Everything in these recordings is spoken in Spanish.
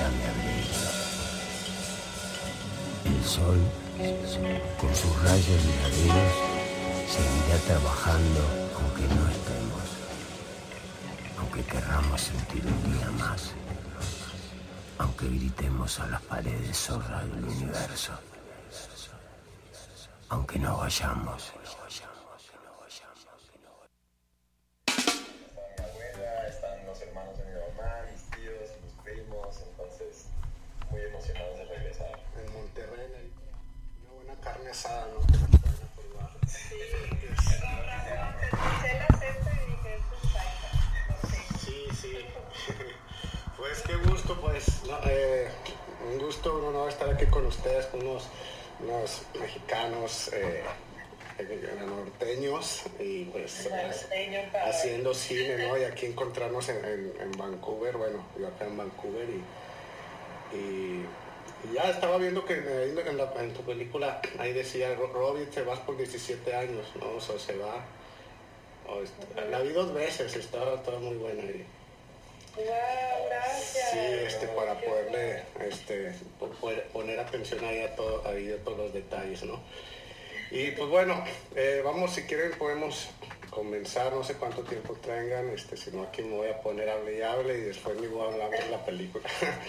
ya me abrigo. El sol, con sus rayos duraderos, seguirá trabajando aunque no estemos, aunque querramos sentir un día más, aunque gritemos a las paredes sordas del universo, aunque no vayamos. Están los hermanos de mi mamá, mis tíos, mis primos, entonces muy emocionados de regresar. En Monterrey, una buena carne asada, ¿no? Que nos pueden probar. Sí, escuché el acento y dije, es un taita. Sí. Pues qué gusto, pues, no, un gusto, un honor estar aquí con ustedes, con unos mexicanos, norteños y pues haciendo cine, ¿no? Y aquí encontrarnos en Vancouver, bueno, yo acá en Vancouver y ya estaba viendo que en tu película ahí decía, Robbie, te vas por 17 años, ¿no? O sea, se va, la vi 2 veces, estaba muy buena y Wow, gracias. sí, para poderle poner atención ahí a todos los detalles, ¿no? Y pues bueno, vamos, si quieren podemos comenzar, no sé cuánto tiempo tengan, si no aquí me voy a poner hable y hable y después me voy a hablar de la película.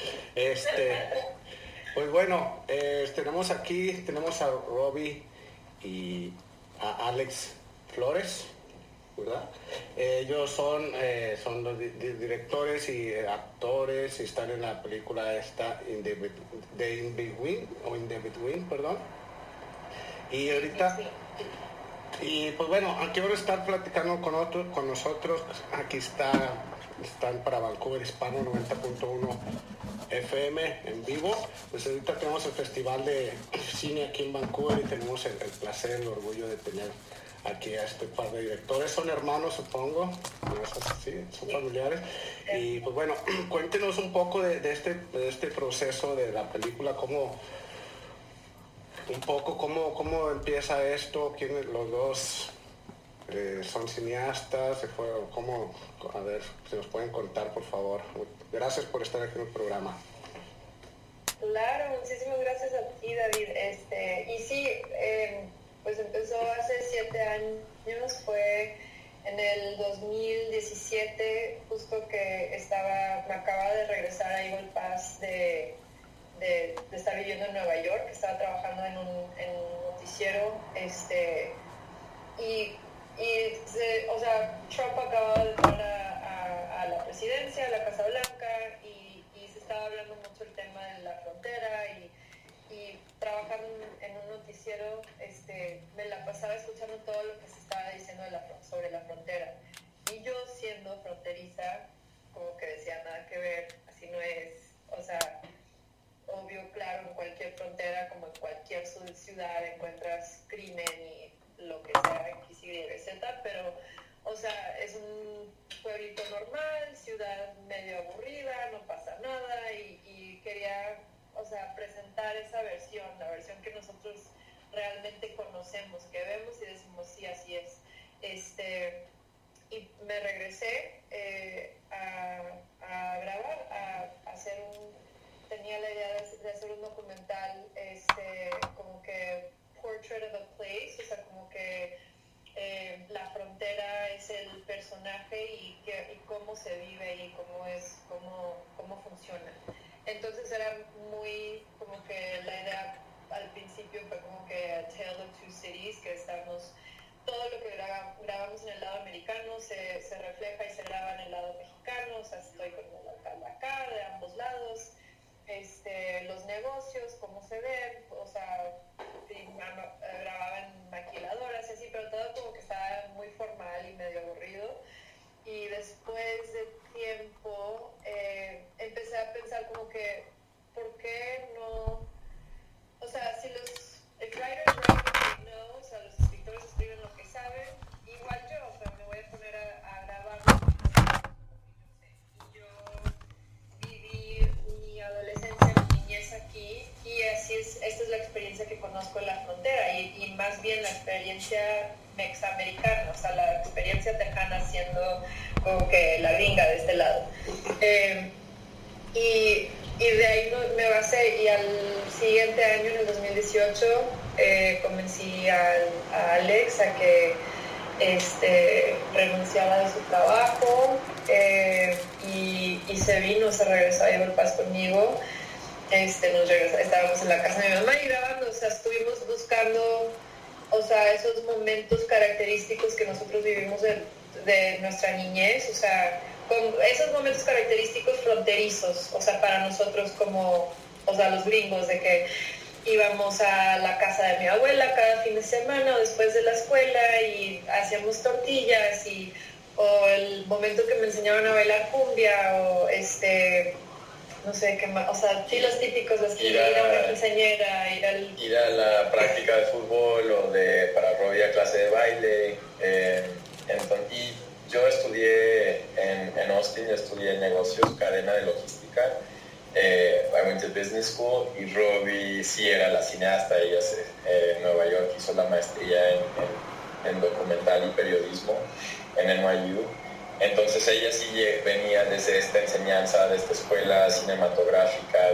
Pues bueno, tenemos a Robbie y a Alex Flores, ¿verdad? Ellos son los directores y actores y están en la película esta In the Between, perdón. Y ahorita, y pues bueno, aquí van a estar platicando con nosotros. Aquí están para Vancouver Hispano 90.1 FM en vivo. Pues ahorita tenemos el festival de cine aquí en Vancouver y tenemos el placer, el orgullo de tener aquí a este par de directores. Son hermanos, supongo, sí, son familiares. Y pues bueno, cuéntenos un poco de este proceso de la película, cómo empieza esto, quiénes los dos son cineastas, a ver si nos pueden contar, por favor. Gracias por estar aquí en el programa. Claro, muchísimas gracias a ti, David. Y sí, pues empezó hace 7 años, fue en el 2017, justo que me acababa de regresar a Eagle Pass de estar viviendo en Nueva York, estaba trabajando en un noticiero, Trump acababa de entrar a la presidencia, a la Casa Blanca, y se estaba hablando mucho el tema de la frontera, y trabajando en un noticiero, me la pasaba escuchando todo lo que se estaba diciendo sobre la frontera, y yo siendo fronteriza, como que decía, nada que ver, así no es, obvio, claro, en cualquier frontera, como en cualquier ciudad, encuentras crimen y lo que sea, X, Y, Z, pero, es un pueblito normal, ciudad medio aburrida, no pasa nada, y quería, presentar esa versión, la versión que nosotros realmente conocemos, que vemos y decimos, sí, así es. Y me regresé a grabar, a hacer tenía la idea de hacer un documental, como que portrait of a place, como que la frontera es el personaje y cómo se vive y cómo funciona. Entonces era muy como que la idea al principio fue como que a Tale of Two Cities, que todo lo que grabamos en el lado americano se refleja y se graba en el lado mexicano, estoy con el alcalde acá, de ambos lados. Los negocios, cómo se ven, grababa en maquiladoras y así, pero todo como que estaba muy formal y medio aburrido. Y después de tiempo empecé a pensar como que, ¿por qué no? Si los writers write what they know, los escritores escriben lo que saben, igual yo, me voy a poner a grabar y yo viví mi adolescencia, mi niñez aquí, y así esta es la experiencia que conozco en la frontera, y más bien la experiencia mexicamericana, la experiencia tejana siendo como que la gringa de este lado. Y y de ahí me basé, y al siguiente año, en el 2018, convencí a Alex a que renunciara de su trabajo, y se regresó a Eagle Pass conmigo. Estábamos en la casa de mi mamá y grabando, o sea, estuvimos buscando, o sea, esos momentos característicos que nosotros vivimos de nuestra niñez, o sea, con esos momentos característicos fronterizos, o sea, para nosotros como, o sea, los gringos, de que íbamos a la casa de mi abuela cada fin de semana o después de la escuela y hacíamos tortillas, o el momento que me enseñaban a bailar cumbia, o no sé qué más, o sea, sí, los típicos, ir a una quinceañera, ir a la práctica de fútbol o para Robbie a clase de baile. Y yo estudié en Austin, estudié negocios, cadena de logística. I went to business school, y Robbie sí era la cineasta. Ella en Nueva York hizo la maestría en documental y periodismo en NYU. Entonces ella sí venía desde esta enseñanza, de esta escuela cinematográfica,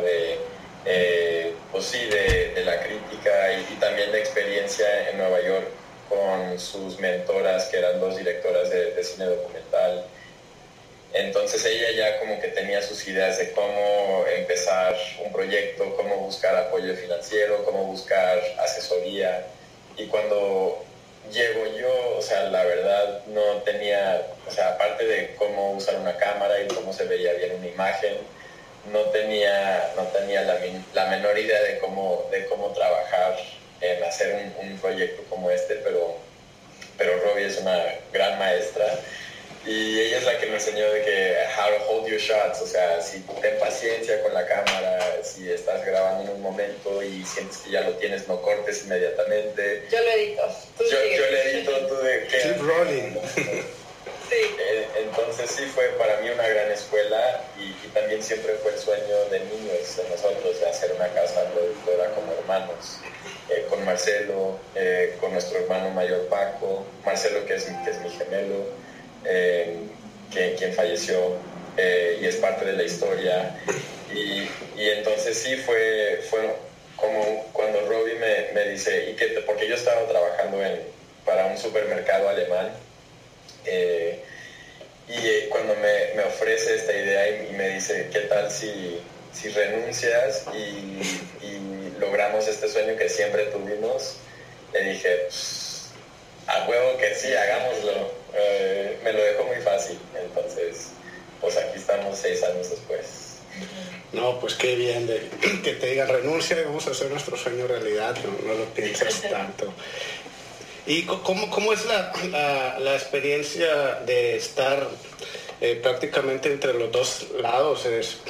pues sí, de la crítica, y también de experiencia en Nueva York con sus mentoras, que eran dos directoras de cine documental. Entonces ella ya como que tenía sus ideas de cómo empezar un proyecto, cómo buscar apoyo financiero, cómo buscar asesoría. Y cuando llego yo, o sea, la verdad no tenía, o sea, aparte de cómo usar una cámara y cómo se veía bien una imagen, no tenía la menor idea de cómo trabajar en hacer un proyecto como este, pero Robbie es una gran maestra, y ella es la que me enseñó de que how to hold your shots, o sea, si ten paciencia con la cámara, si estás grabando en un momento y sientes que ya lo tienes, no cortes inmediatamente. Yo lo edito. Yo le edito, tú de que... Keep rolling. Sí. Entonces sí fue para mí una gran escuela, y también siempre fue el sueño de niños de nosotros, de hacer una casa productora como hermanos, con Marcelo, con nuestro hermano mayor Paco, Marcelo que es mi gemelo, quien falleció, y es parte de la historia, y entonces sí fue como cuando Robbie me dice, porque yo estaba trabajando para un supermercado alemán, y cuando me ofrece esta idea y me dice, ¿qué tal si renuncias y logramos este sueño que siempre tuvimos? Le dije, pues, a huevo que sí, hagámoslo. Me lo dejó muy fácil. Entonces, pues aquí estamos 6 años después. No, pues qué bien que te digan renuncia y vamos a hacer nuestro sueño realidad, no lo piensas tanto. ¿Y cómo es la experiencia de estar prácticamente entre los dos lados?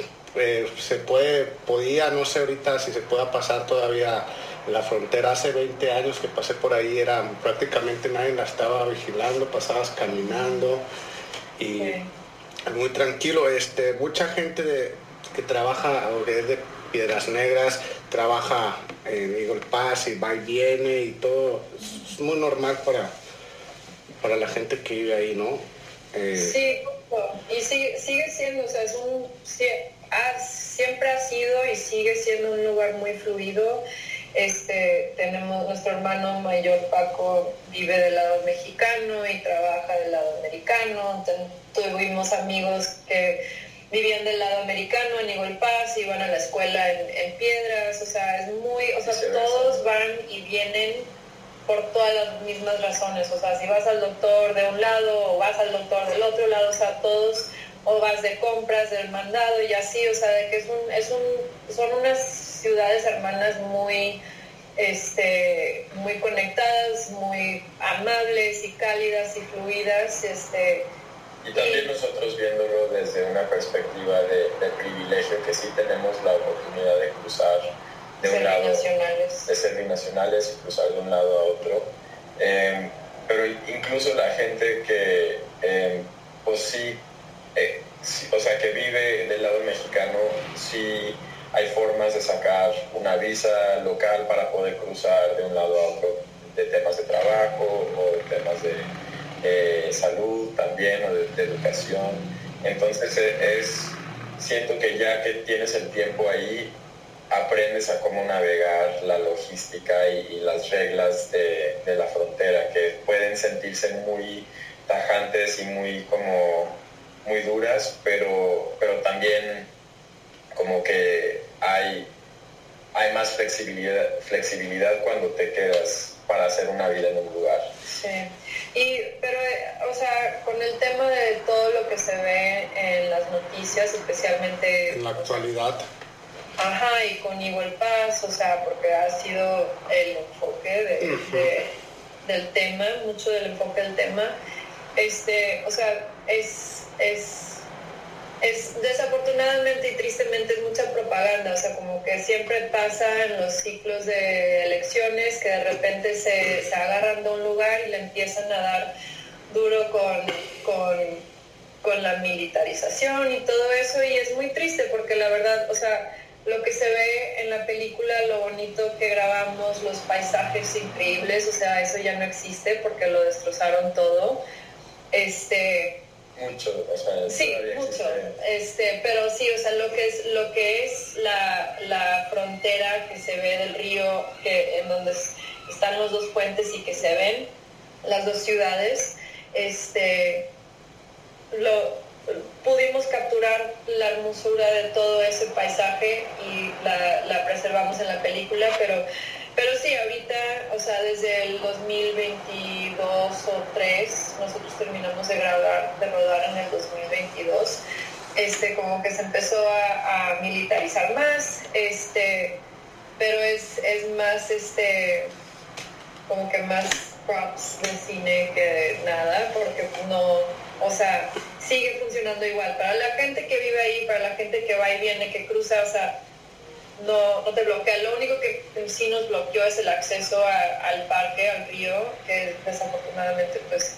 Podía, no sé ahorita si se pueda pasar todavía la frontera. Hace 20 años que pasé por ahí, prácticamente nadie la estaba vigilando, pasabas caminando y muy tranquilo. Mucha gente que trabaja o que es de Piedras Negras trabaja en Eagle Pass y va y viene y todo. Es muy normal para la gente que vive ahí, ¿no? Sí, y sigue siendo, o sea, siempre ha sido y sigue siendo un lugar muy fluido. Tenemos nuestro hermano mayor Paco, vive del lado mexicano y trabaja del lado americano. Tuvimos amigos que vivían del lado americano en Eagle Pass, iban a la escuela en Piedras, o sea, todos van y vienen por todas las mismas razones, o sea, si vas al doctor de un lado o vas al doctor del otro lado, o sea, todos, o vas de compras del mandado y así, o sea, de que son unas ciudades hermanas muy conectadas, muy amables y cálidas y fluidas, Y también nosotros viéndolo desde una perspectiva de privilegio, que sí tenemos la oportunidad de cruzar de un lado, de ser binacionales y cruzar de un lado a otro. Pero incluso la gente que, pues sí, o sea, que vive del lado mexicano, sí hay formas de sacar una visa local para poder cruzar de un lado a otro, de temas de trabajo o de temas de salud también, o de educación. Entonces siento que ya que tienes el tiempo ahí, aprendes a cómo navegar la logística y las reglas de la frontera, que pueden sentirse muy tajantes y muy duras, pero también como que hay más flexibilidad cuando te quedas para hacer una vida en un lugar. Sí, pero o sea, con el tema de todo lo que se ve en las noticias, especialmente en la actualidad. Ajá, y con Igual Paz, o sea, porque ha sido el enfoque del tema, mucho del enfoque del tema. O sea, es desafortunadamente y tristemente es mucha propaganda, o sea, como que siempre pasa en los ciclos de elecciones que de repente se agarran de un lugar y le empiezan a dar duro con la militarización y todo eso, y es muy triste porque la verdad, o sea, lo que se ve en la película, lo bonito que grabamos, los paisajes increíbles, o sea, eso ya no existe porque lo destrozaron todo. Mucho, o sea, sí, mucho, pero sí, o sea, lo que es la frontera que se ve del río, en donde están los dos puentes y que se ven las dos ciudades, pudimos capturar la hermosura de todo ese paisaje y la preservamos en la película, pero sí, ahorita, o sea, desde el 2022 o 3, nosotros terminamos de rodar en el 2022, como que se empezó a militarizar más, pero es más, como que más props de cine que nada, porque no, o sea, sigue funcionando igual. Para la gente que vive ahí, para la gente que va y viene, que cruza, o sea, no te bloquea. Lo único que sí nos bloqueó es el acceso al parque, al río, que desafortunadamente pues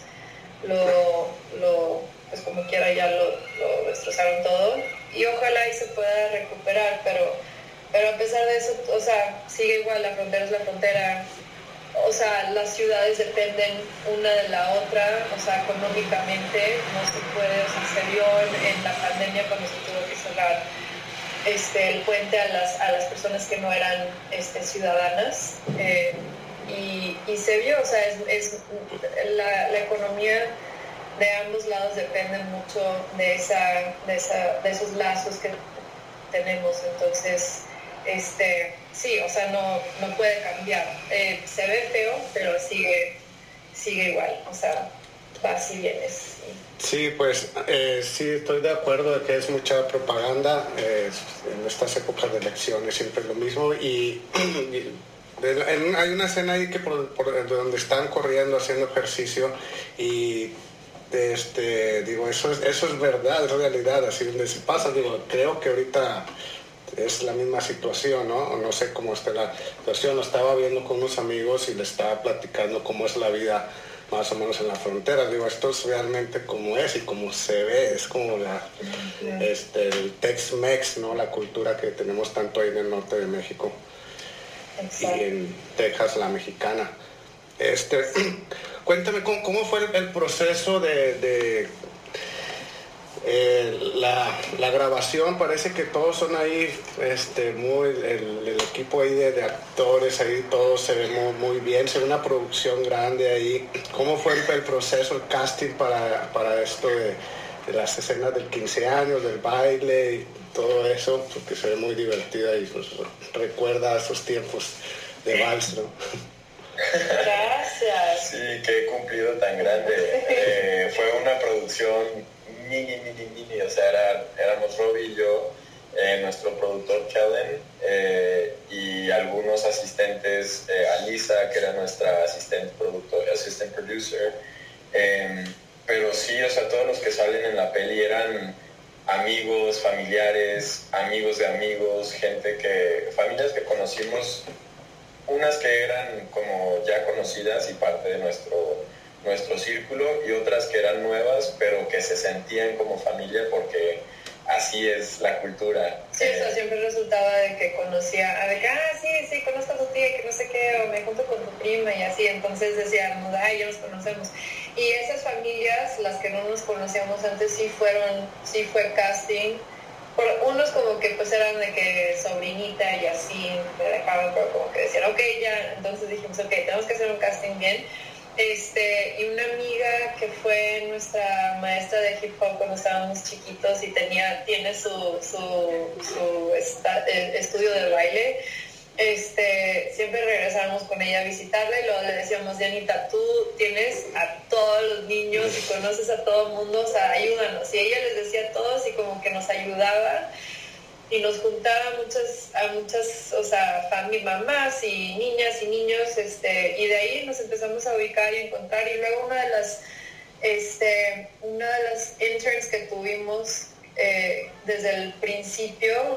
pues como quiera ya lo destrozaron todo, y ojalá y se pueda recuperar, pero a pesar de eso, o sea, sigue igual, la frontera es la frontera. O sea, las ciudades dependen una de la otra, o sea, económicamente no se puede, o sea, se vio en la pandemia cuando se tuvo que cerrar el puente a las personas que no eran ciudadanas, y se vio, o sea, la economía de ambos lados depende mucho de esos lazos que tenemos. Entonces, sí, o sea, no puede cambiar. Se ve feo, pero sigue igual, o sea, vas y vienes. Sí, pues sí, estoy de acuerdo de que es mucha propaganda. En estas épocas de elecciones siempre es lo mismo, y hay una escena ahí que por donde están corriendo, haciendo ejercicio, y digo, eso es verdad, es realidad, así donde se pasa. Digo, creo que ahorita es la misma situación, ¿no? O no sé cómo está la situación. Lo estaba viendo con unos amigos y le estaba platicando cómo es la vida más o menos en la frontera. Digo, esto es realmente como es y como se ve, es como el Tex-Mex, ¿no? La cultura que tenemos tanto ahí en el norte de México. Exacto. Y en Texas, la mexicana. Cuéntame, ¿cómo fue el proceso de la grabación? Parece que todos son ahí, el equipo ahí de actores, ahí todos se ven muy bien, se ve una producción grande ahí. ¿Cómo fue el proceso, el casting para esto de las escenas del 15 años, del baile y todo eso? Porque se ve muy divertida y pues, recuerda a esos tiempos de vals, ¿no? Gracias. Sí, qué cumplido tan grande. Fue una producción mini, o sea, éramos Robbie y yo, nuestro productor Kellen, y algunos asistentes, Alisa, que era nuestra assistant producer, pero sí, o sea, todos los que salen en la peli eran amigos, familiares, amigos de amigos, familias que conocimos, unas que eran como ya conocidas y parte de nuestro círculo, y otras que eran nuevas, pero que se sentían como familia porque así es la cultura. Sí, eso siempre resultaba de que conocía, sí, conozco a tu tía, que no sé qué, o me junto con tu prima y así, entonces decíamos, ya nos conocemos. Y esas familias, las que no nos conocíamos antes, sí fue casting, unos como que pues eran de que sobrinita y así me dejaban, pero como que decían, ok, ya, entonces dijimos, ok, tenemos que hacer un casting bien. Y una amiga que fue nuestra maestra de hip hop cuando estábamos chiquitos y tiene su estudio de baile, siempre regresábamos con ella a visitarla y luego le decíamos, Dianita, tú tienes a todos los niños y conoces a todo el mundo, o sea, ayúdanos. Y ella les decía a todos y como que nos ayudaba y nos juntaba a muchas, o sea, mamás y niñas y niños, y de ahí nos empezamos a ubicar y encontrar. Y luego una de las interns que tuvimos desde el principio,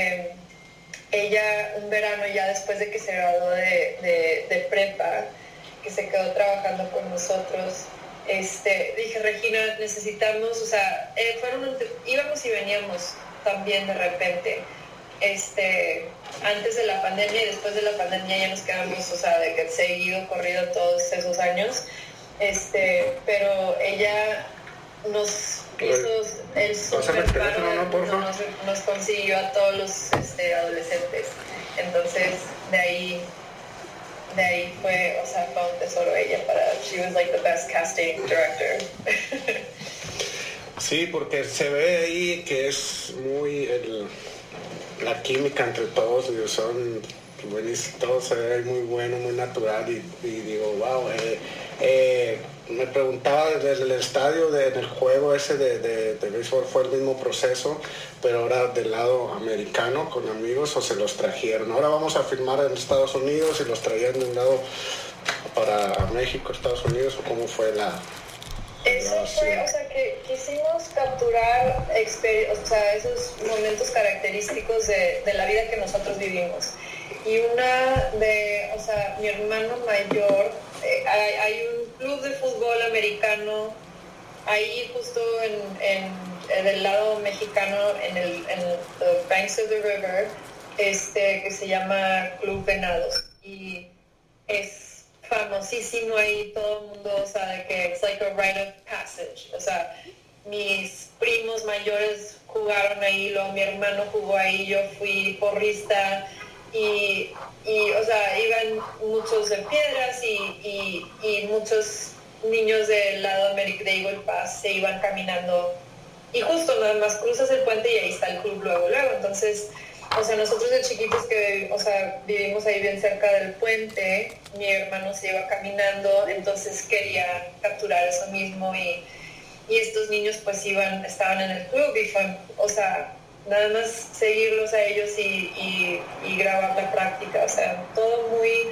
ella un verano ya después de que se graduó de prepa, que se quedó trabajando con nosotros, dije, Regina, necesitamos, o sea, íbamos y veníamos también de repente, antes de la pandemia y después de la pandemia ya nos quedamos, o sea, de que seguido, corrido todos esos años, pero ella nos hizo el super paro, nos consiguió a todos los adolescentes, entonces de ahí fue, o sea, fue un tesoro ella she was like the best casting director. Sí, porque se ve ahí que es muy la química entre todos, son buenísimos, todo se ve muy bueno, muy natural y digo, wow, me preguntaba desde el estadio, en el juego ese de béisbol fue el mismo proceso, pero ahora del lado americano con amigos o se los trajeron. Ahora vamos a filmar en Estados Unidos y los traían de un lado para México, Estados Unidos, o cómo fue Eso fue, o sea, que quisimos capturar esos momentos característicos de la vida que nosotros vivimos. Y mi hermano mayor, hay un club de fútbol americano ahí justo en el lado mexicano, en the banks of the river, que se llama Club Venados. Y es famosísimo ahí, todo el mundo, o sea, de que it's like a rite of passage. O sea, mis primos mayores jugaron ahí, luego mi hermano jugó ahí, yo fui porrista y o sea, iban muchos de Piedras y muchos niños del lado de Eagle Pass se iban caminando y justo nada más cruzas el puente y ahí está el club luego. Entonces, o sea, nosotros de chiquitos que, o sea, vivimos ahí bien cerca del puente, mi hermano se iba caminando, entonces quería capturar eso mismo y estos niños pues estaban en el club y fue, o sea, nada más seguirlos a ellos y grabar la práctica, o sea, todo muy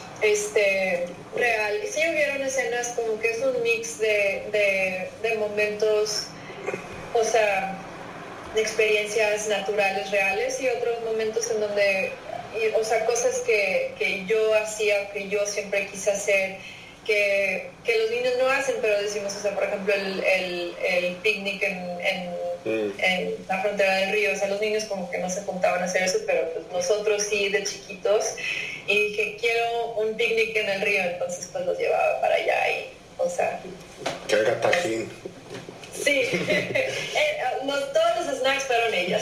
real. Y sí hubieron escenas como que es un mix de momentos, o sea, de experiencias naturales reales y otros momentos en donde, o sea, cosas que yo hacía, que yo siempre quise hacer, que los niños no hacen, pero decimos, o sea, por ejemplo, el picnic en la frontera del río, o sea, los niños como que no se juntaban a hacer eso, pero pues nosotros sí, de chiquitos, y dije, quiero un picnic en el río, entonces pues los llevaba para allá y, o sea... Que haga tajín. Sí, todos los snacks fueron ellas.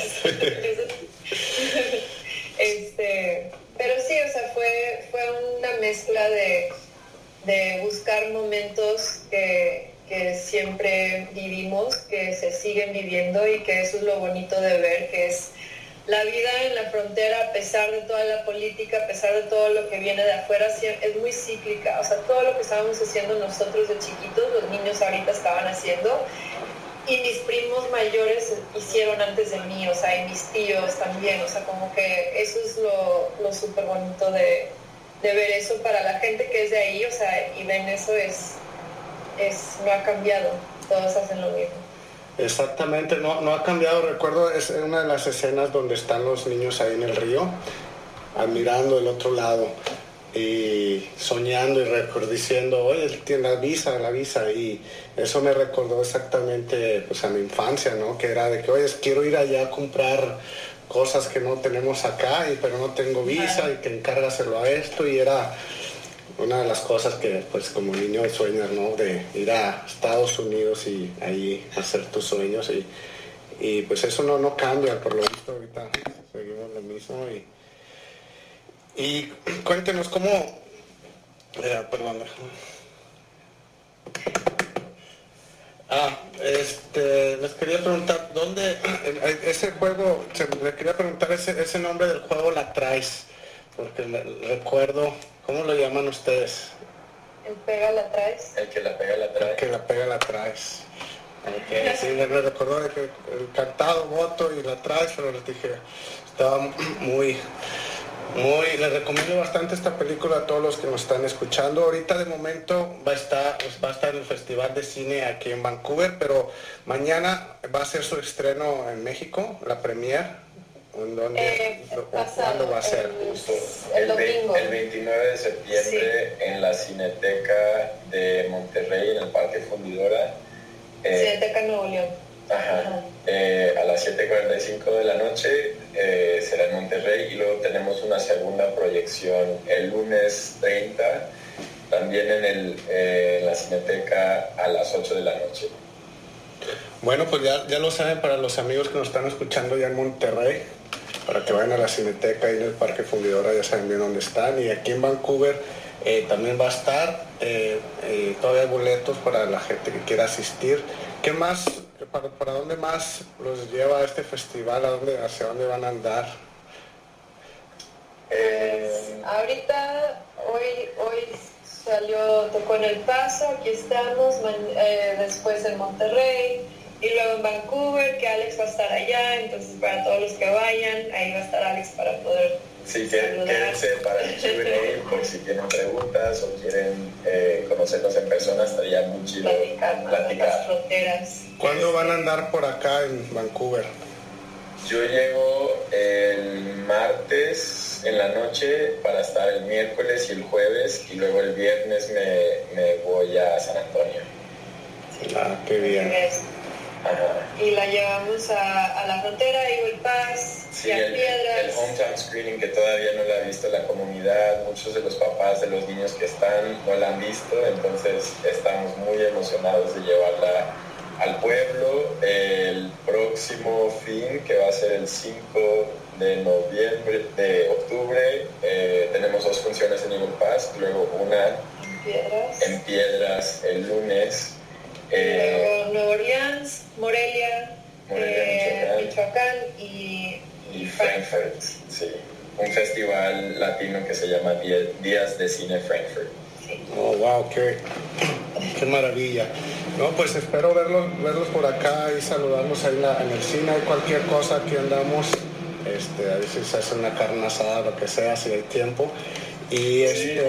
Pero sí, o sea, fue una mezcla de buscar momentos que siempre vivimos, que se siguen viviendo y que eso es lo bonito de ver, que es la vida en la frontera, a pesar de toda la política, a pesar de todo lo que viene de afuera, es muy cíclica. O sea, todo lo que estábamos haciendo nosotros de chiquitos, los niños ahorita estaban haciendo, y mis primos mayores hicieron antes de mí, o sea, y mis tíos también, o sea, como que eso es lo súper bonito de ver eso para la gente que es de ahí, o sea, y ven eso no ha cambiado, todos hacen lo mismo. Exactamente, no ha cambiado. Recuerdo, es una de las escenas donde están los niños ahí en el río, admirando el otro lado y soñando y diciendo, oye, tiene la visa, y eso me recordó exactamente pues a mi infancia, ¿no? Que era de que, oye, quiero ir allá a comprar cosas que no tenemos acá, pero no tengo visa, y que encárgaselo a esto, y era una de las cosas que pues como niño sueñas, ¿no? De ir a Estados Unidos y ahí hacer tus sueños, y pues eso no cambia, por lo visto ahorita seguimos lo mismo. Y cuéntenos cómo, perdón, les quería preguntar, ¿dónde ese juego, les quería preguntar ese nombre del juego La Traes? Porque recuerdo, ¿cómo lo llaman ustedes? El pega la traes. El que la pega la trae. El que la pega la traes. Okay, sí, me recordó de que el cantado, voto y La Traes, pero les dije, estaba muy, les recomiendo bastante esta película a todos los que nos están escuchando. Ahorita de momento va a estar en el Festival de Cine aquí en Vancouver, pero mañana va a ser su estreno en México, la premier. ¿Cuándo va a ser? El domingo. El 29 de septiembre en la Cineteca de Monterrey, en el Parque Fundidora. Cineteca Nuevo León. A las 7:45 de la noche será en Monterrey, y luego tenemos una segunda proyección el lunes 30, también en la Cineteca a las 8 de la noche. Bueno, pues ya lo saben, para los amigos que nos están escuchando ya en Monterrey, para que vayan a la Cineteca y en el Parque Fundidora, ya saben bien dónde están. Y aquí en Vancouver también va a estar, todavía hay boletos para la gente que quiera asistir. ¿Qué más, para dónde más los lleva este festival? ¿Hacia dónde van a andar? Ahorita, hoy tocó en El Paso, aquí estamos, después en Monterrey, y luego en Vancouver, que Alex va a estar allá, entonces para todos los que vayan, ahí va a estar Alex para poder quédense para el Q&A por si tienen preguntas o quieren conocernos en persona, estaría muy chido platicar las fronteras. ¿Cuándo van a andar por acá en Vancouver? Yo llego el martes en la noche para estar el miércoles y el jueves, y luego el viernes me voy a San Antonio. Qué bien. Y la llevamos a la frontera, Eagle Pass, y a Piedras. El hometown screening, que todavía no la ha visto la comunidad, muchos de los papás de los niños que están no la han visto, entonces estamos muy emocionados de llevarla al pueblo. El próximo fin, que va a ser el 5 de octubre, tenemos 2 funciones en Eagle Pass, luego una en Piedras el lunes. Luego Nueva Orleans, Morelia, Michoacán y Frankfurt, sí. Un festival latino que se llama Días de Cine Frankfurt. Sí. Oh, wow, qué maravilla. No, pues espero verlos por acá y saludarlos ahí en el cine. Hay cualquier cosa, aquí andamos. A veces se hace una carne asada, lo que sea, si hay tiempo. Y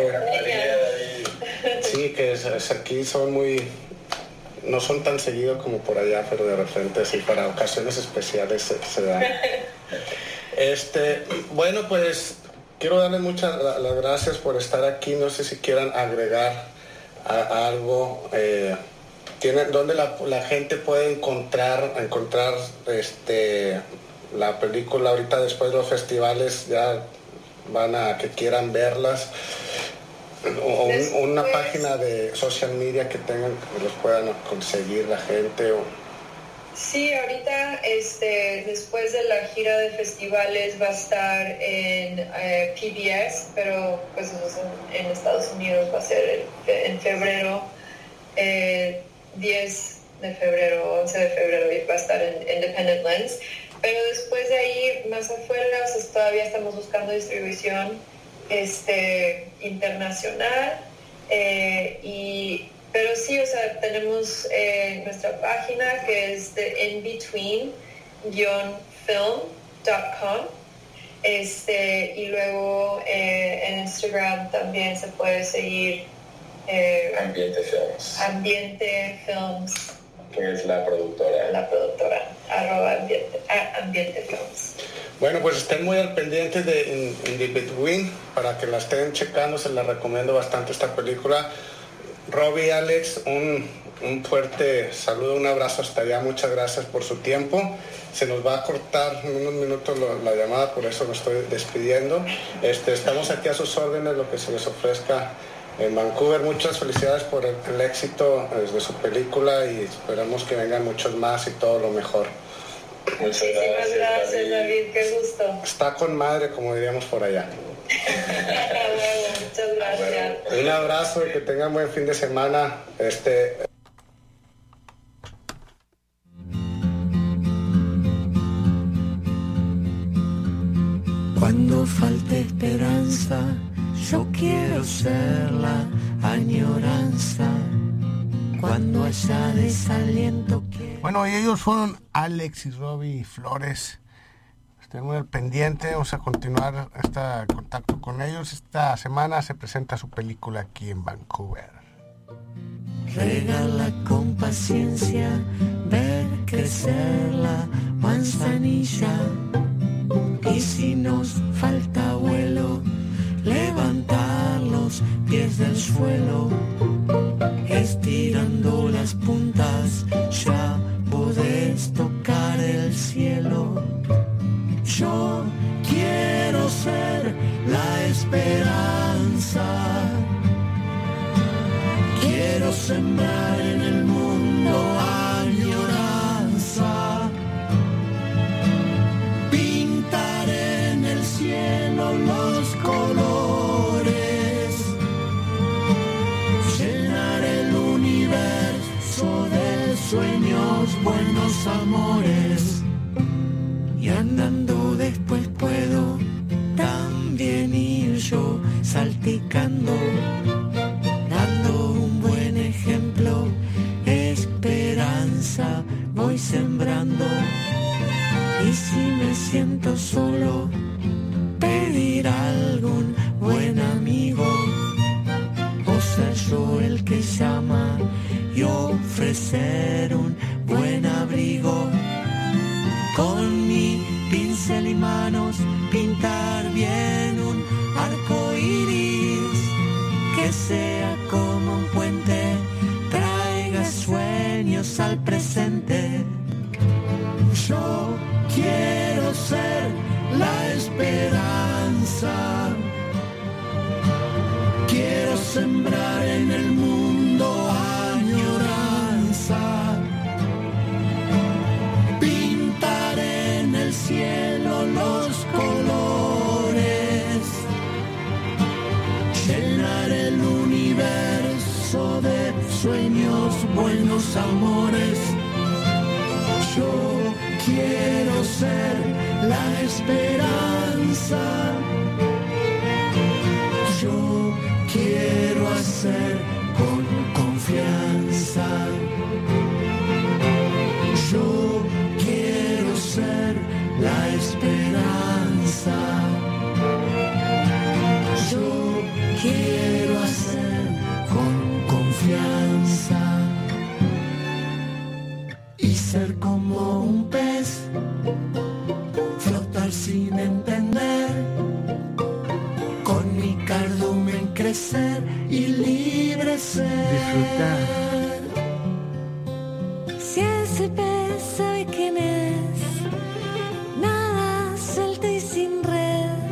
sí, que aquí no son tan seguidos como por allá, pero de repente sí, para ocasiones especiales se dan. Bueno, pues quiero darles muchas las gracias por estar aquí. No sé si quieran agregar algo. ¿Dónde la gente puede encontrar la película ahorita después de los festivales? Ya van a que quieran verlas. O una página de social media que tengan, que los puedan conseguir la gente. Sí, ahorita después de la gira de festivales va a estar en PBS, pero pues en Estados Unidos va a ser en febrero, 10 de febrero, 11 de febrero, y va a estar en Independent Lens. Pero después de ahí, más afuera, todavía estamos buscando distribución internacional, pero sí, tenemos nuestra página, que es de inbetween-film.com, y luego en Instagram también se puede seguir Ambiente Films, que es la productora, @Ambiente Films. Bueno, pues estén muy al pendiente de In the Between para que la estén checando. Se la recomiendo bastante esta película. Robbie, Alex, un fuerte saludo, un abrazo hasta allá. Muchas gracias por su tiempo. Se nos va a cortar en unos minutos la llamada, por eso me estoy despidiendo. Estamos aquí a sus órdenes, lo que se les ofrezca en Vancouver. Muchas felicidades por el éxito de su película, y esperamos que vengan muchos más y todo lo mejor. Muchas gracias, David, qué gusto. Está con madre, como diríamos por allá. Muchas gracias. Un abrazo y que tengan buen fin de semana. Cuando falte esperanza, yo quiero ser la añoranza. Cuando haya desaliento. Bueno, y ellos fueron Alexis, Robbie y Flores. Estén muy al pendiente, vamos a continuar este contacto con ellos. Esta semana se presenta su película aquí en Vancouver. Regala con paciencia, ver crecer la manzanilla. Y si nos falta vuelo, levantar los pies del suelo. Estirando las puntas, ya podés tocar el cielo. Yo quiero ser la esperanza. Quiero sembrar en el mundo añoranza. Pintar en el cielo los colores. Llenar el universo de sueños, buenos amores. Y andando después puedo también ir yo salticando, dando un buen ejemplo, esperanza voy sembrando. Y si me siento solo, pedir a algún buen amigo, o ser yo el que llama y ofrecer un buen abrigo. Con mi pincel y manos pintar bien un arco iris, que sea como un puente, traiga sueños al presente. Yo quiero ser la esperanza. Quiero sembrar en el mundo añoranza. Pintar en el cielo los colores. Llenar el universo de sueños, buenos amores. Yo quiero ser la esperanza. Yo quiero hacer con confianza. Yo quiero ser la esperanza. Yo quiero hacer con confianza. Y ser como un pez, flotar sin entender, con mi cardumen crecer y libre ser. Disfrutar